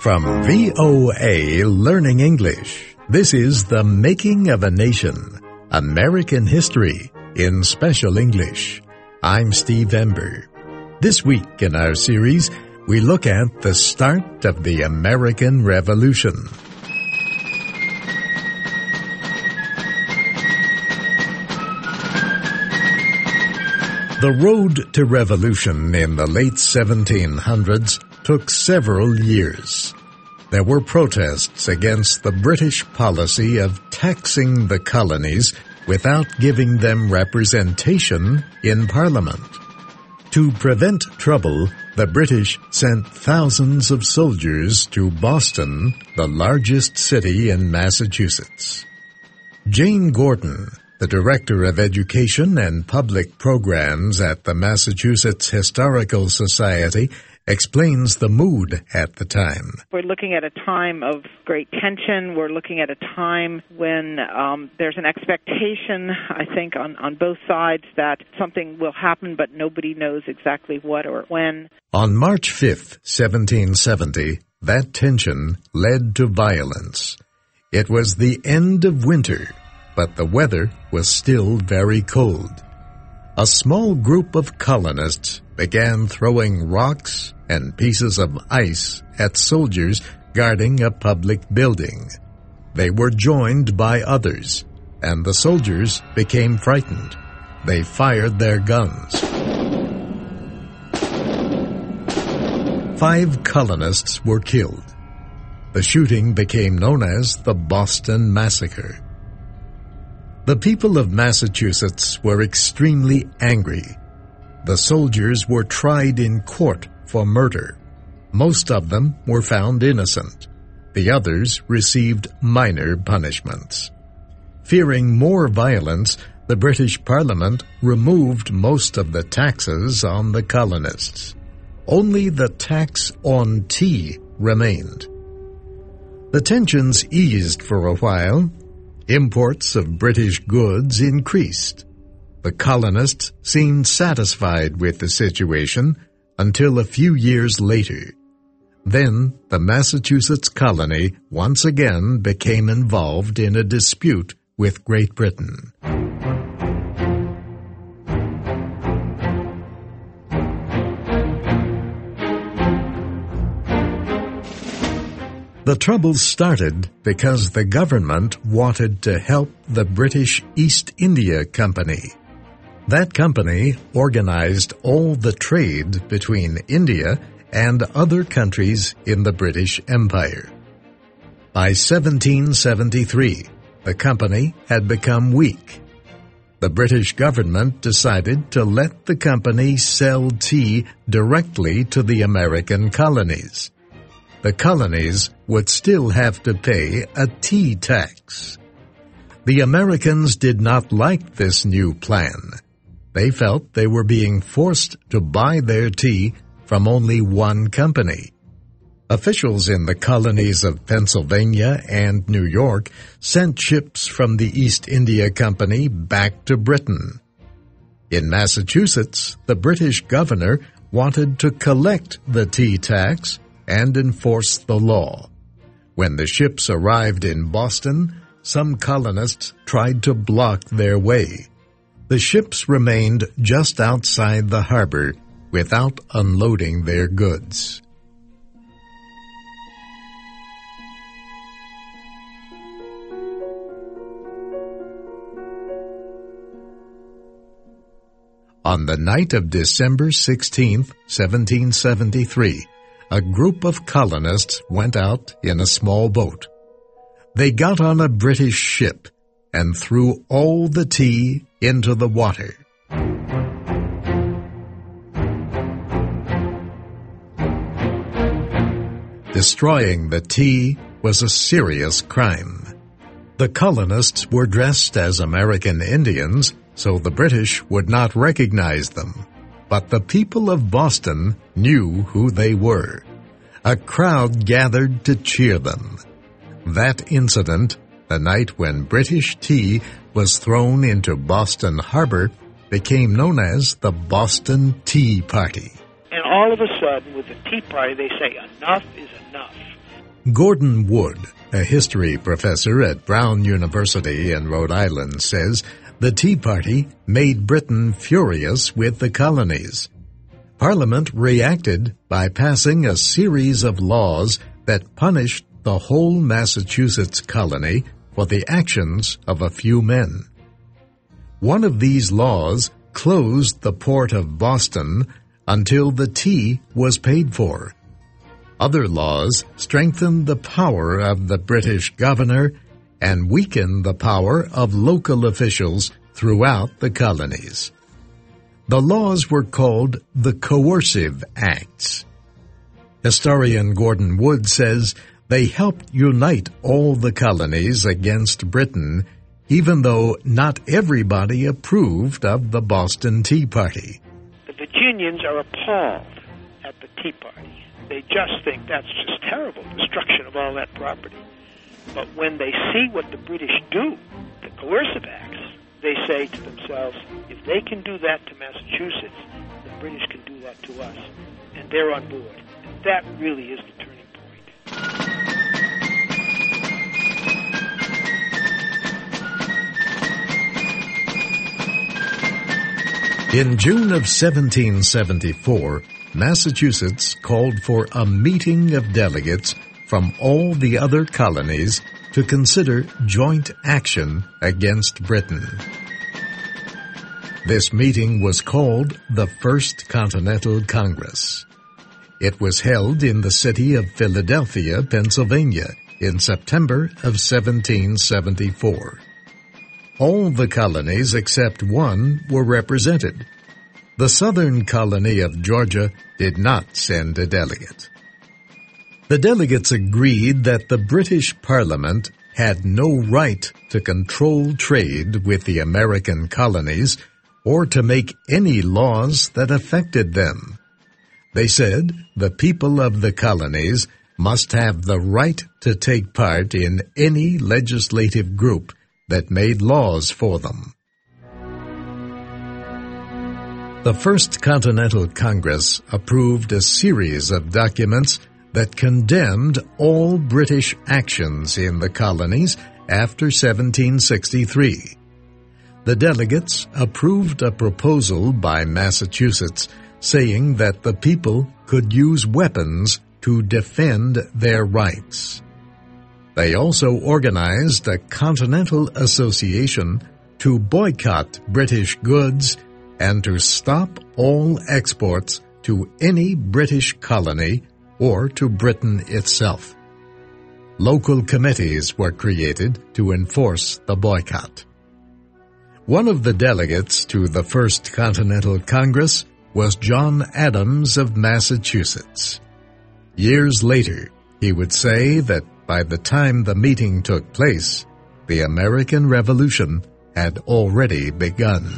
From VOA Learning English, this is The Making of a Nation, American History in Special English. I'm Steve Ember. This week in our series, we look at the start of the American Revolution. The road to revolution in the late 1700s took several years. There were protests against the British policy of taxing the colonies without giving them representation in Parliament. To prevent trouble, the British sent thousands of soldiers to Boston, the largest city in Massachusetts. Jane Gordon, the Director of Education and Public Programs at the Massachusetts Historical Society, explains the mood at the time. We're looking at a time of great tension. We're looking at a time when there's an expectation, I think, on both sides that something will happen, but nobody knows exactly what or when. On March 5th, 1770, that tension led to violence. It was the end of winter, but the weather was still very cold. A small group of colonists began throwing rocks and pieces of ice at soldiers guarding a public building. They were joined by others, and the soldiers became frightened. They fired their guns. 5 colonists were killed. The shooting became known as the Boston Massacre. The people of Massachusetts were extremely angry. The soldiers were tried in court for murder. Most of them were found innocent. The others received minor punishments. Fearing more violence, the British Parliament removed most of the taxes on the colonists. Only the tax on tea remained. The tensions eased for a while. Imports of British goods increased. The colonists seemed satisfied with the situation until a few years later. Then the Massachusetts colony once again became involved in a dispute with Great Britain. The troubles started because the government wanted to help the British East India Company. That company organized all the trade between India and other countries in the British Empire. By 1773, the company had become weak. The British government decided to let the company sell tea directly to the American colonies. The colonies would still have to pay a tea tax. The Americans did not like this new plan. They felt they were being forced to buy their tea from only one company. Officials in the colonies of Pennsylvania and New York sent ships from the East India Company back to Britain. In Massachusetts, the British governor wanted to collect the tea tax and enforce the law. When the ships arrived in Boston, some colonists tried to block their way. The ships remained just outside the harbor without unloading their goods. On the night of December 16, 1773, a group of colonists went out in a small boat. They got on a British ship and threw all the tea into the water. Destroying the tea was a serious crime. The colonists were dressed as American Indians, so the British would not recognize them. But the people of Boston knew who they were. A crowd gathered to cheer them. That incident, the night when British tea was thrown into Boston Harbor, became known as the Boston Tea Party. And all of a sudden, with the Tea Party, they say, enough is enough. Gordon Wood, a history professor at Brown University in Rhode Island, says the Tea Party made Britain furious with the colonies. Parliament reacted by passing a series of laws that punished the whole Massachusetts colony for the actions of a few men. One of these laws closed the port of Boston until the tea was paid for. Other laws strengthened the power of the British governor and weakened the power of local officials throughout the colonies. The laws were called the Coercive Acts. Historian Gordon Wood says they helped unite all the colonies against Britain, even though not everybody approved of the Boston Tea Party. The Virginians are appalled at the Tea Party. They just think that's just terrible, destruction of all that property. But when they see what the British do, the Coercive Acts, they say to themselves, if they can do that to Massachusetts, the British can do that to us. And they're on board. And that really is the turning point. In June of 1774, Massachusetts called for a meeting of delegates from all the other colonies to consider joint action against Britain. This meeting was called the First Continental Congress. It was held in the city of Philadelphia, Pennsylvania, in September of 1774. All the colonies except one were represented. The southern colony of Georgia did not send a delegate. The delegates agreed that the British Parliament had no right to control trade with the American colonies or to make any laws that affected them. They said the people of the colonies must have the right to take part in any legislative group that made laws for them. The First Continental Congress approved a series of documents that condemned all British actions in the colonies after 1763. The delegates approved a proposal by Massachusetts saying that the people could use weapons to defend their rights. They also organized a Continental Association to boycott British goods and to stop all exports to any British colony or to Britain itself. Local committees were created to enforce the boycott. One of the delegates to the First Continental Congress was John Adams of Massachusetts. Years later, he would say that by the time the meeting took place, the American Revolution had already begun.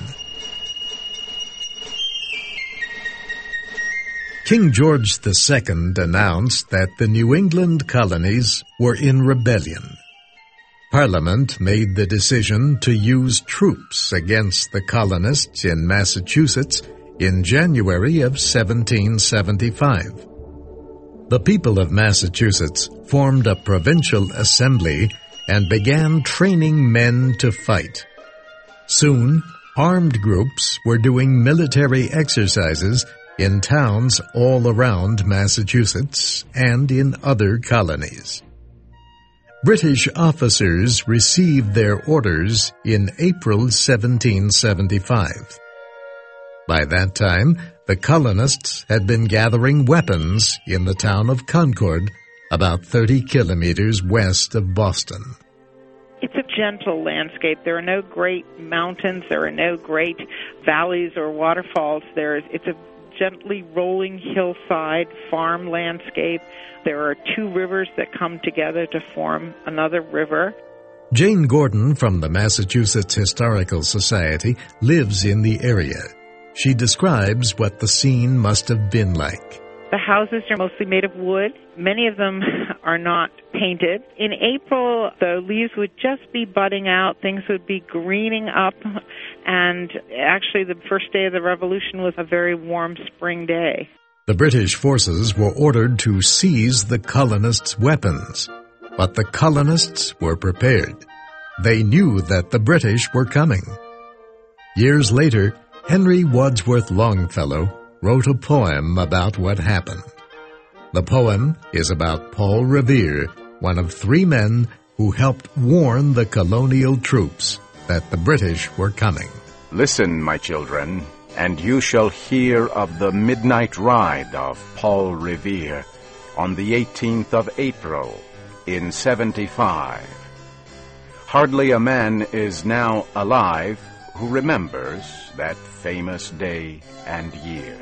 King George II announced that the New England colonies were in rebellion. Parliament made the decision to use troops against the colonists in Massachusetts in January of 1775. The people of Massachusetts formed a provincial assembly and began training men to fight. Soon, armed groups were doing military exercises in towns all around Massachusetts and in other colonies. British officers received their orders in April 1775. By that time, the colonists had been gathering weapons in the town of Concord, about 30 kilometers west of Boston. It's a gentle landscape. There are no great mountains. There are no great valleys or waterfalls. It's a gently rolling hillside farm landscape. There are two rivers that come together to form another river. Jane Gordon from the Massachusetts Historical Society lives in the area. She describes what the scene must have been like. The houses are mostly made of wood. Many of them are not painted. In April, the leaves would just be budding out. Things would be greening up. And actually, the first day of the Revolution was a very warm spring day. The British forces were ordered to seize the colonists' weapons, but the colonists were prepared. They knew that the British were coming. Years later, Henry Wadsworth Longfellow wrote a poem about what happened. The poem is about Paul Revere, one of 3 men who helped warn the colonial troops that the British were coming. Listen, my children, and you shall hear of the midnight ride of Paul Revere on the 18th of April in 75. Hardly a man is now alive who remembers that famous day and year.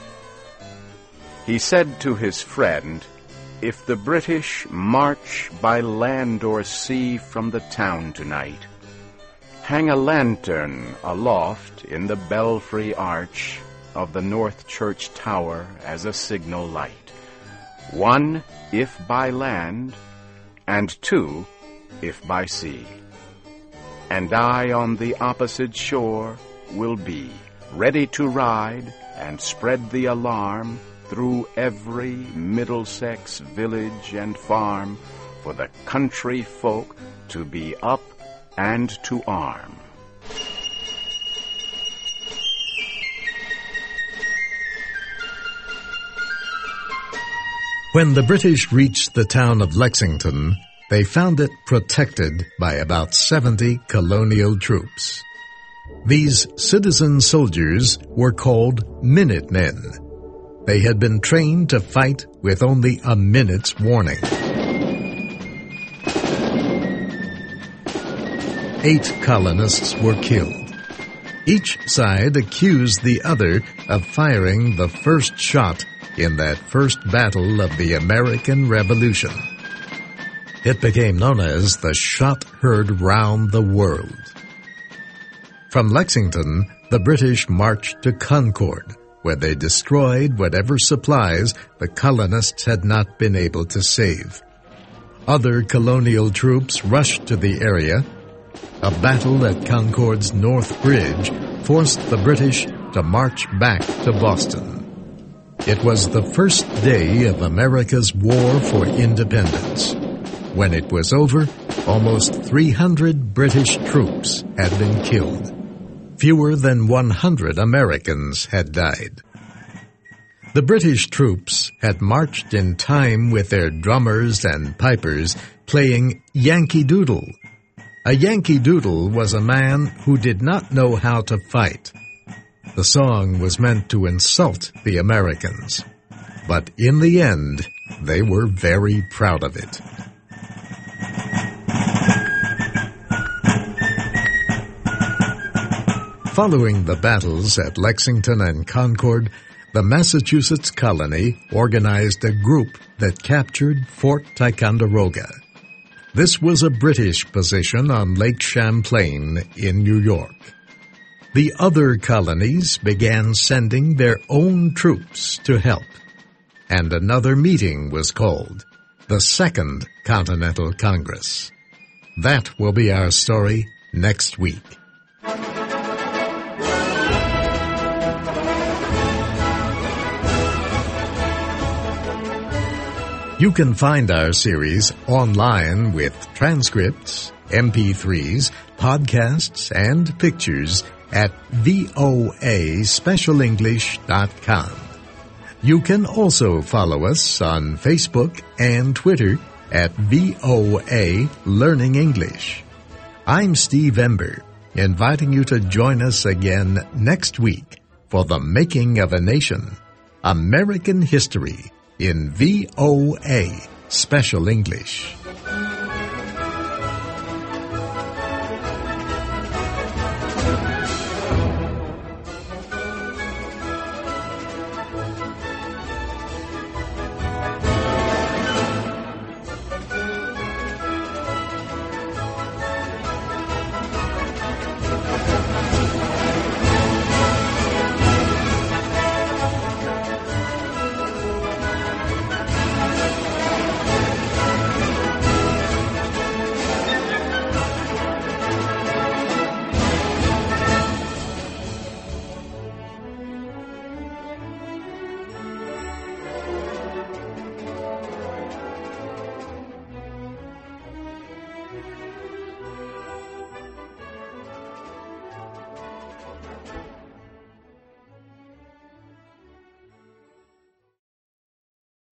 He said to his friend, "If the British march by land or sea from the town tonight, hang a lantern aloft in the belfry arch of the North Church Tower as a signal light. 1, if by land, and 2, if by sea. And I on the opposite shore will be, ready to ride and spread the alarm through every Middlesex village and farm for the country folk to be up and to arm." When the British reached the town of Lexington, they found it protected by about 70 colonial troops. These citizen soldiers were called Minutemen. They had been trained to fight with only a minute's warning. 8 colonists were killed. Each side accused the other of firing the first shot in that first battle of the American Revolution. It became known as the shot heard round the world. From Lexington, the British marched to Concord, where they destroyed whatever supplies the colonists had not been able to save. Other colonial troops rushed to the area. A battle at Concord's North Bridge forced the British to march back to Boston. It was the first day of America's War for Independence. When it was over, almost 300 British troops had been killed. Fewer than 100 Americans had died. The British troops had marched in time with their drummers and pipers playing Yankee Doodle. A Yankee Doodle was a man who did not know how to fight. The song was meant to insult the Americans, but in the end, they were very proud of it. Following the battles at Lexington and Concord, the Massachusetts colony organized a group that captured Fort Ticonderoga. This was a British position on Lake Champlain in New York. The other colonies began sending their own troops to help, and another meeting was called, the Second Continental Congress. That will be our story next week. You can find our series online with transcripts, MP3s, podcasts, and pictures at voaspecialenglish.com. You can also follow us on Facebook and Twitter at VOA Learning English. I'm Steve Ember, inviting you to join us again next week for The Making of a Nation, American History in VOA Special English.